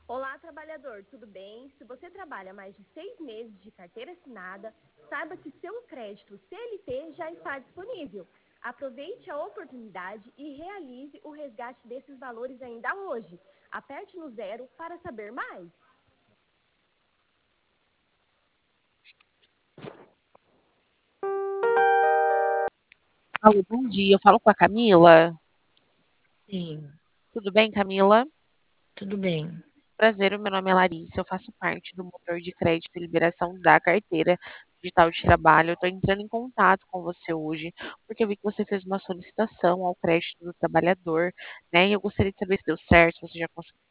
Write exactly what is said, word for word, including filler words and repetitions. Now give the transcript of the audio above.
Olá, trabalhador, tudo bem? Se você trabalha mais de seis meses de carteira assinada, saiba que seu crédito C L T já está disponível. Aproveite a oportunidade e realize o resgate desses valores ainda hoje. Aperte no zero para saber mais. Alô, bom dia. Eu falo com a Camila. Sim, Tudo bem, Camila? tudo bem. Prazer, o meu nome é Larissa. Eu faço parte do motor de crédito e liberação da carteira digital de trabalho. Eu estou entrando em contato com você hoje, porque eu vi que você fez uma solicitação ao crédito do trabalhador, né? E eu gostaria de saber se deu certo, se você já conseguiu